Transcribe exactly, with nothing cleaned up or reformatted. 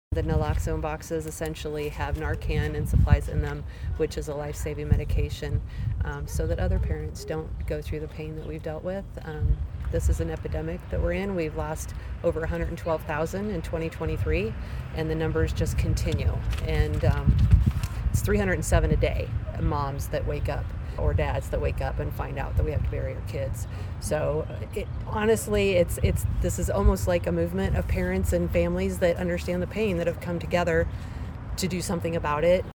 The naloxone boxes essentially have Narcan and supplies in them, which is a life-saving medication, um, so that other parents don't go through the pain that we've dealt with. Um, this is an epidemic that we're in. We've lost over one hundred twelve thousand in twenty twenty-three, and the numbers just continue. And um, it's three hundred seven a day, moms that wake up or dads that wake up and find out that we have to bury our kids. So it, honestly, it's it's this is almost like a movement of parents and families that understand the pain that have come together to do something about it.